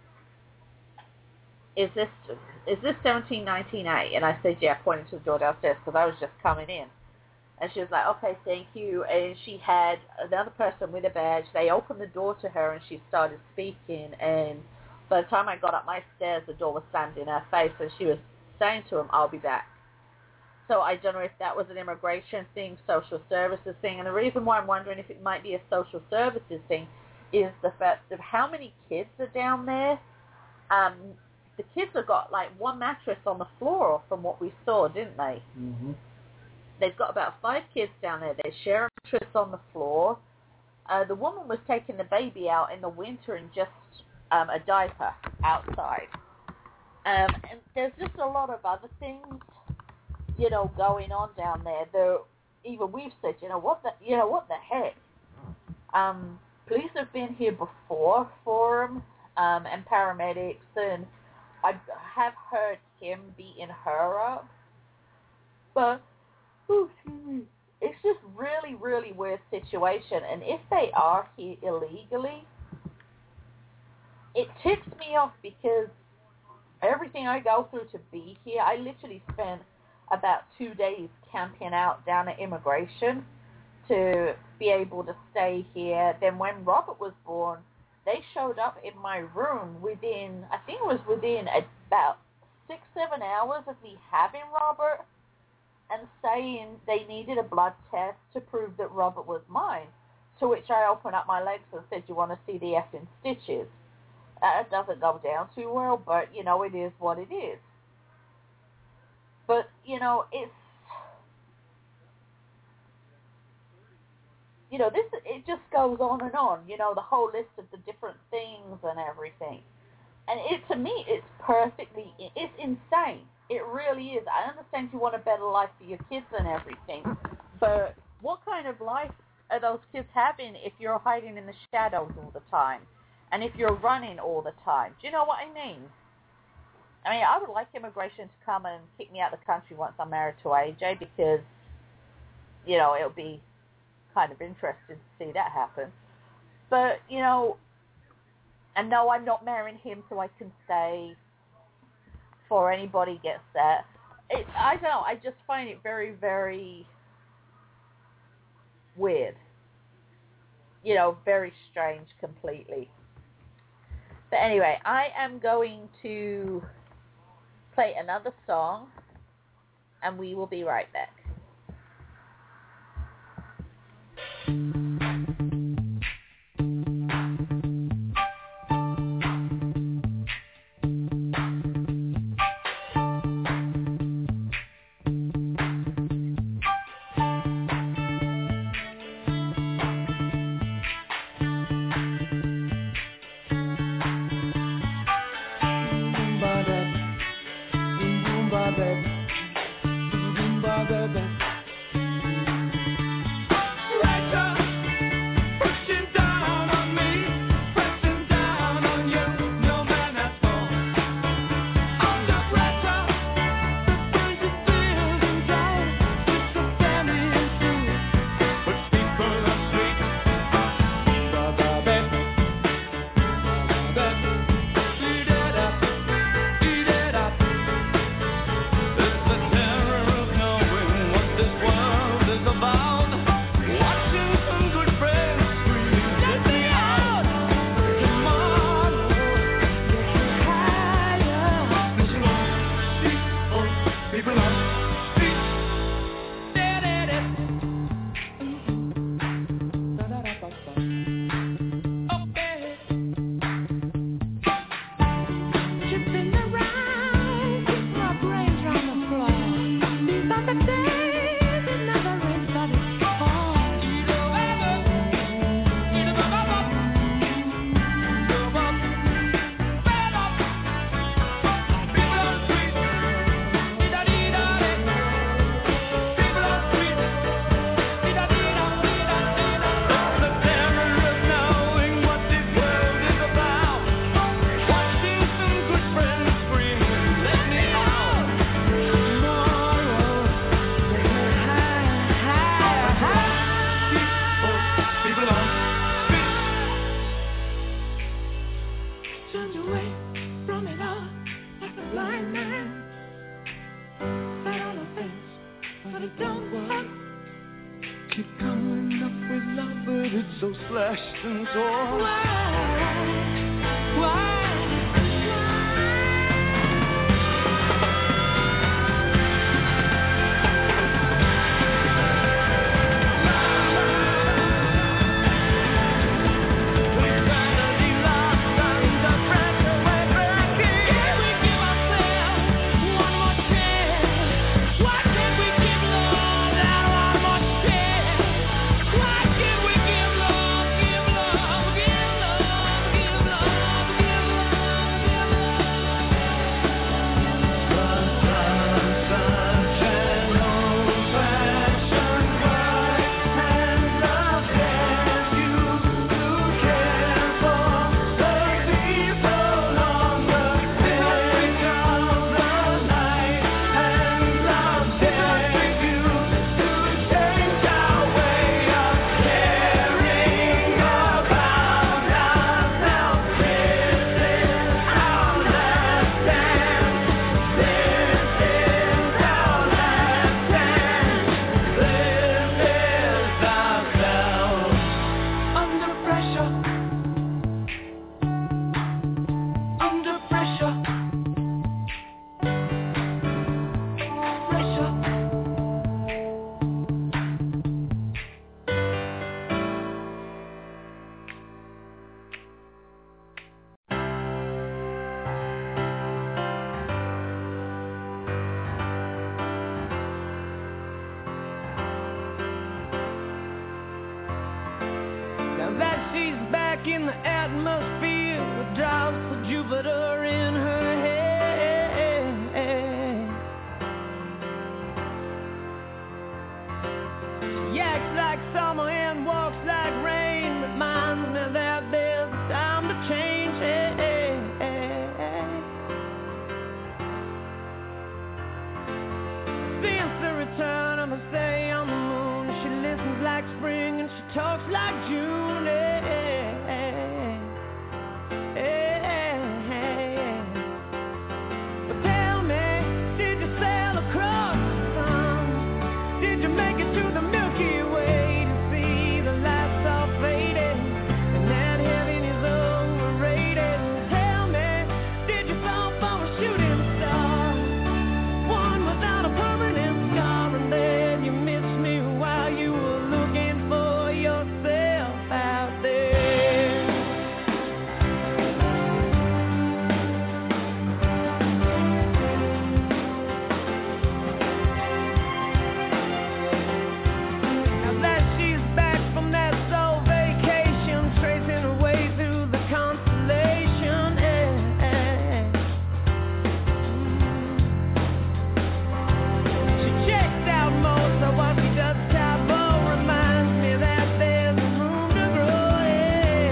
S6: is this is this seventeen nineteen A? And I said, yeah, pointing to the door downstairs, because I was just coming in. And she was like, okay, thank you. And she had another person with a badge. They opened the door to her, and she started speaking. And by the time I got up my stairs, the door was slammed in her face, and she was saying to him, I'll be back. So I don't know if that was an immigration thing, social services thing. And the reason why I'm wondering if it might be a social services thing is the fact of how many kids are down there. Um, the kids have got like one mattress on the floor from what we saw, didn't they?
S7: Mm-hmm.
S6: They've got about five kids down there. They share a mattress on the floor. Uh, the woman was taking the baby out in the winter in just um, a diaper outside. Um, and there's just a lot of other things, you know, going on down there. Though even we've said, you know, what the, you know, what the heck? Um, police have been here before for them, um, and paramedics, and I have heard him beating her up, but Ooh, excuse me. It's just really, really weird situation. And if they are here illegally, it ticks me off because everything I go through to be here, I literally spent about two days camping out down at immigration to be able to stay here. Then when Robert was born, they showed up in my room within, I think it was within about six, seven hours of me having Robert and saying they needed a blood test to prove that Robert was mine. To which I opened up my legs and said, "You want to see the effing stitches?" That doesn't go down too well, but, you know, it is what it is. But, you know, it's, you know, this, it just goes on and on, you know, the whole list of the different things and everything. And it, to me, it's perfectly, it's insane. It really is. I understand you want a better life for your kids and everything, but what kind of life are those kids having if you're hiding in the shadows all the time? And if you're running all the time? Do you know what I mean? I mean, I would like immigration to come and kick me out of the country once I'm married to A J because, you know, it'll be kind of interesting to see that happen. But, you know, and no, I'm not marrying him so I can stay before anybody gets that. It, I don't know. I just find it very, very weird. You know, very strange completely. But anyway, I am going to play another song, and we will be right back.
S1: Give love, give love, give love.
S10: in the atmosphere with drops of Jupiter in her head. She acts like summer and walks like rain, reminds me that there's time to change. Since the return of her stay on the moon, she listens like spring and she talks like June. But tell me, did you sail across the sun? Did you make it to the Milky Way to see the lights all faded and that heaven is overrated? Tell me, did you fall from a shooting star, one without a permanent scar, and then you missed me while you were looking for yourself out there? Now that she's back from that soul vacation, tracing her way through the constellation, eh, eh. She checks out most of what she does. Cabo reminds me that there's room to grow, eh,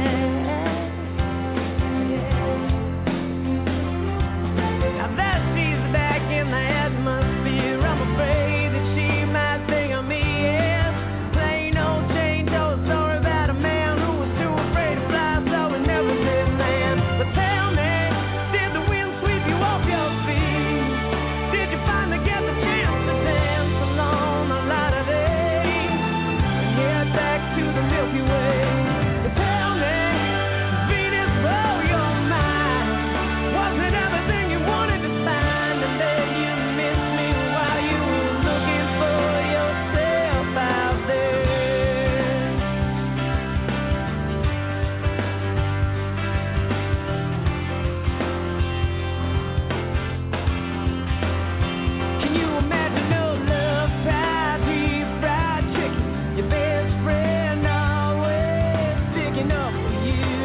S10: now that she's back in the atmosphere, I'm afraid that she might think of me as plain old Jane Doe, story about a man who was too afraid to fly, so he never did land. But tell me, did the wind sweep you off your feet? Did you finally get the chance to dance along a lot of days and head back to the Milky Way? But tell me, Venus, blow your mind. Was it everything you wanted to find? And then you missed me while you were looking for yourself out there. Can you imagine no love, pie, deep fried chicken? Your best friend always sticking up for you,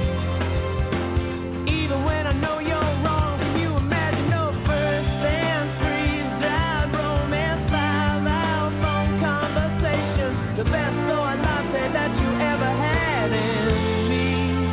S10: even when I know you're wrong. Can you imagine no first and freeze-dried romance, five-hour phone conversation, the best soy latte that you ever had in me?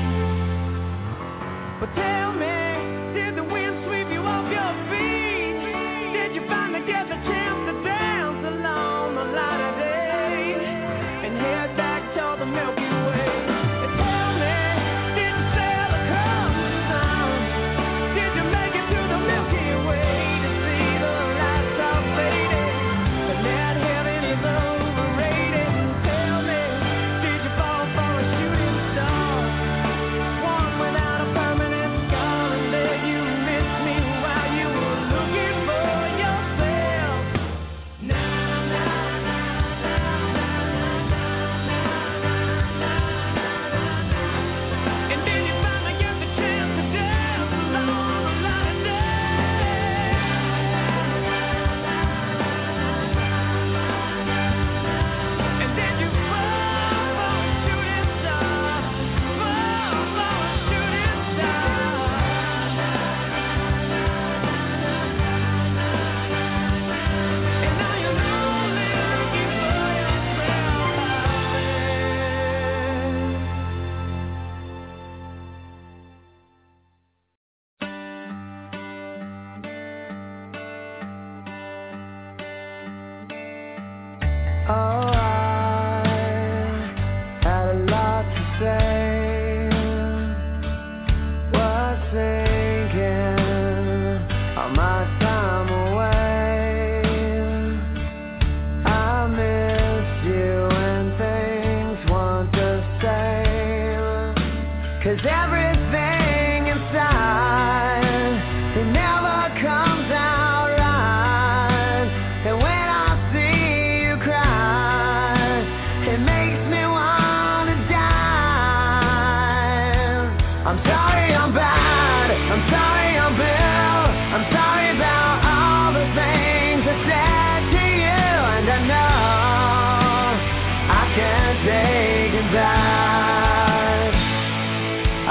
S10: But tell me, did the wind sweep you off your feet? Did you finally get the chance to dance along a lot of days and head back toward the Milky Way? And tell me, did you sail across the sun? Did you make it to the Milky Way to see the lights all faded and that heaven is overrated? Tell me, did you fall for a shooting star, one without a permanent scar, and then you missed me while you were looking for yourself? Na na na na na na na na.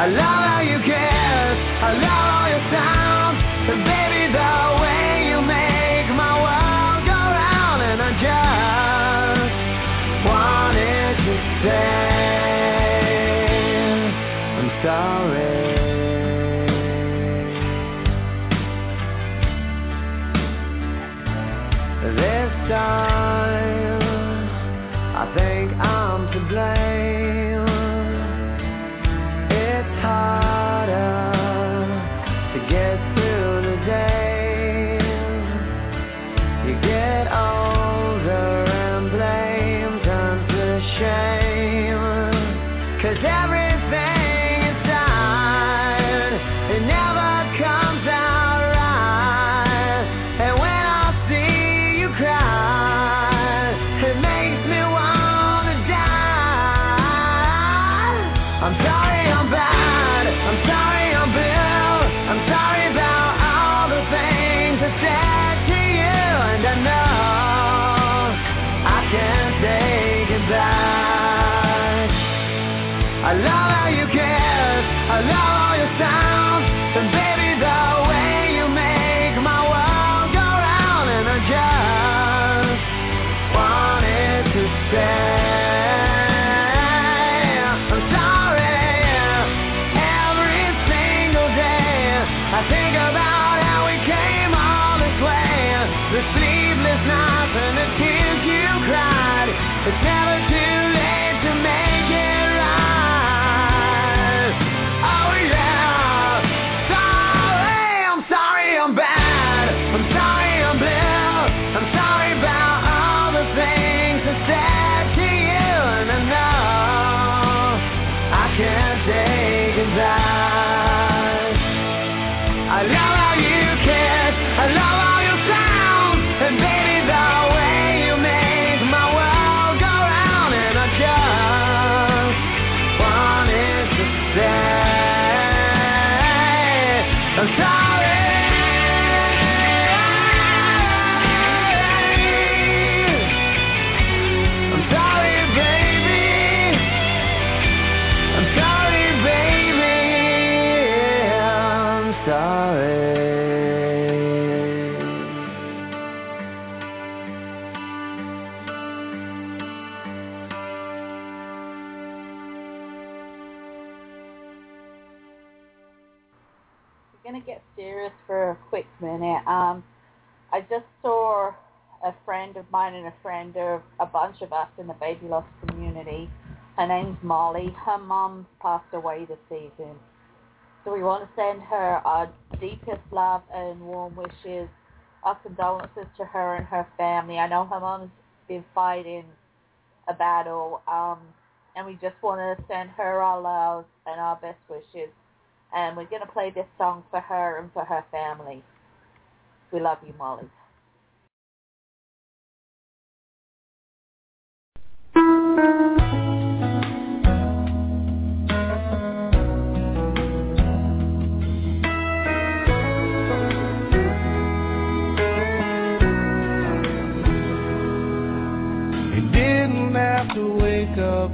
S5: I love how you kiss, I love all your sounds, and baby, the way you make my world go round, and I just wanted to say I'm sorry. This time I think I'm to blame. It's harder to get through the days. You get older and blame turns to shame. 'Cause everything is done, it never comes out right. And when I see you cry, it makes me wanna die. I'm sorry I'm bad, I'm sorry I'm Bill, I'm sorry about all the things I said to you, and I know I can't take it back. I love how you kiss, I love all your sounds, and baby, the way you make my world go round, and I just wanted to say I'm sorry. Every single day I think about how we came all this way, the sleepless nights and the tears you cried. It's never too late to make it right. Oh yeah, sorry, I'm sorry I'm bad, I'm sorry I'm Bill, I'm sorry about all the things I said to you, and I know I can't take it back. I love how you kiss, I love all your sounds, and baby, the way you make my world go round, and I just wanted to say I'm sorry. I'm sorry, baby. I'm sorry, baby. I'm sorry.
S6: We're gonna get serious for a quick minute. Um, I just saw a friend of mine and a friend of a bunch of us in the baby loss community. Her name's Molly. Her mom passed away this season. So we want to send her our deepest love and warm wishes, our condolences to her and her family. I know her mom's been fighting a battle, um, and we just want to send her our love and our best wishes. And we're going to play this song for her and for her family. We love you, Molly.
S13: You didn't have to wake up,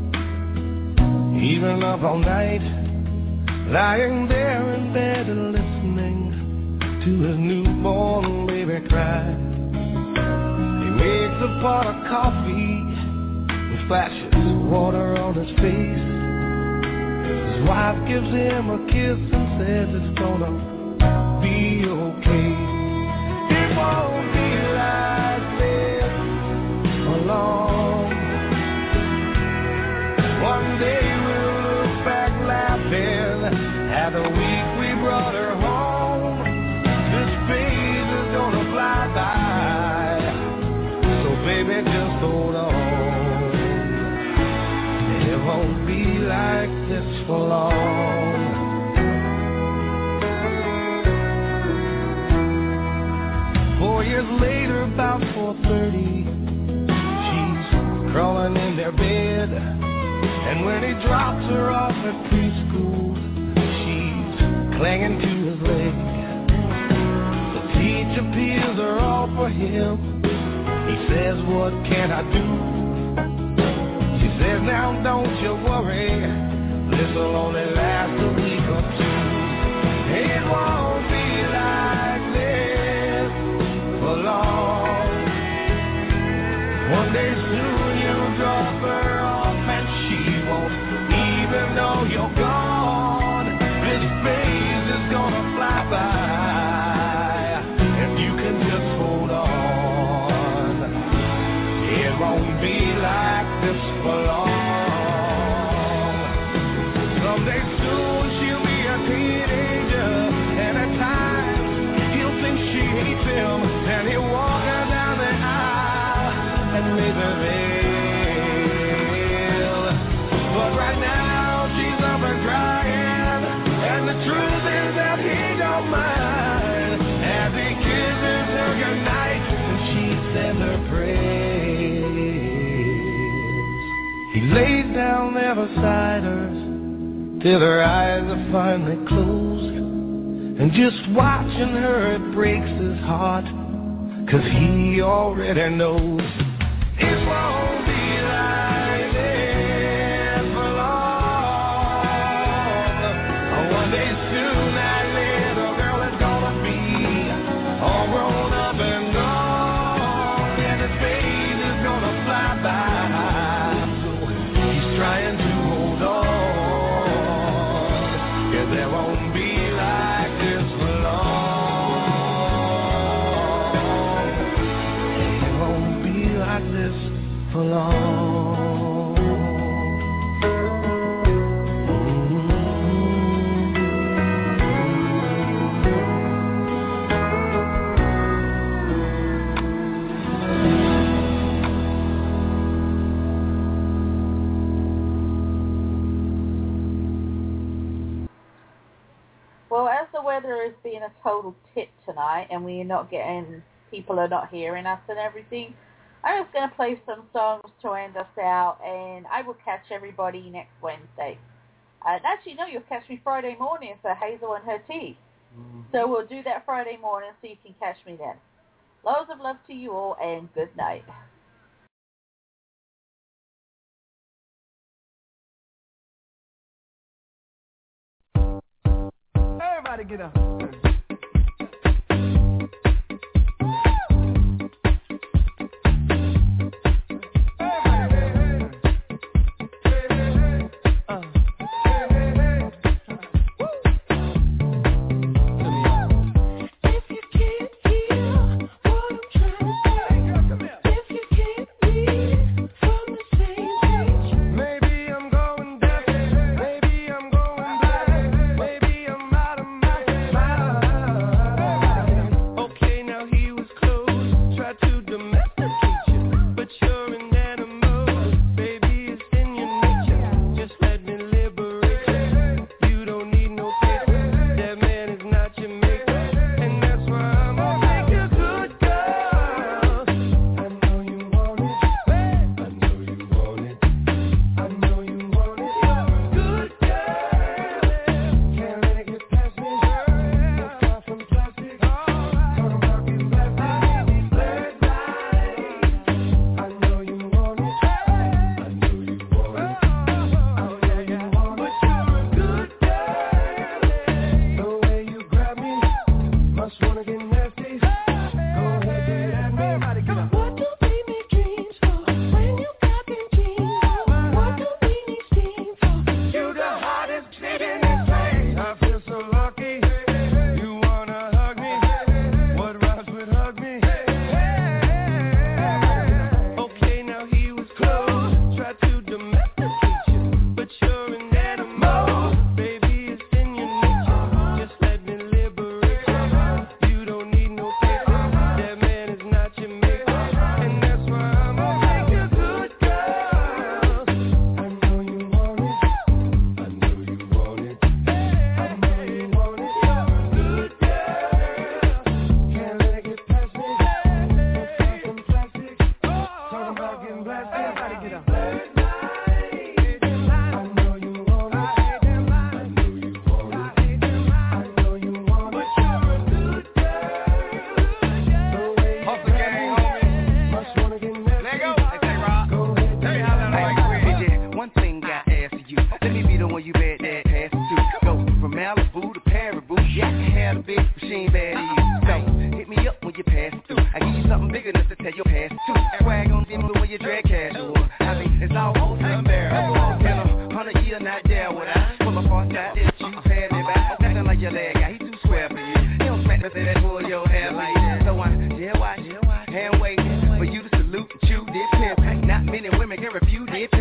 S13: even up all night, lying there in bed and listening to his newborn baby cry. He makes a pot of coffee and splashes water on his face. His wife gives him a kiss and says it's gonna be okay. It won't be like this for long. One day we'll look back laughing at the week we brought her home. This phase is gonna fly by, so baby just hold on. It won't be like this for long. Four years later, about four thirty, she's crawling in their bed, and when he drops her off at preschool, clinging to his leg. The teacher peels her off for him. He says, what can I do? She says, now don't you worry, this'll only last a week or two. It won't be like this for long. One day soon you'll drop her off and she won't even know you're gone. This phase is gonna fly by if you can just hold on. It won't be like this for long. Someday soon she'll be a teenager, and at times he'll think she hates him, and he'll walk her down the aisle and make her veil. But right now she's up and crying, and the truth is that he don't mind, as he kisses her goodnight and she says her prayers. He lays down there beside her till her eyes are finally closed, and just watching her it breaks his heart, 'cause he already knows it won't be like this for long. One day soon that little girl is gonna be all grown up and gone, and his face is gonna fly by, so he's trying to hold on, 'cause there won't be like this for long. It won't be like this for long.
S6: Well, as the weather has been a total tit tonight and we're not getting, people are not hearing us and everything, I'm just going to play some songs to end us out, and I will catch everybody next Wednesday. Uh, actually, no, you'll catch me Friday morning for Hazel and her tea. Mm-hmm. So we'll do that Friday morning so you can catch me then. Loads of love to you all, and good night.
S14: Everybody get up.
S15: One thing I ask you, let me be the one you bad
S14: refuted.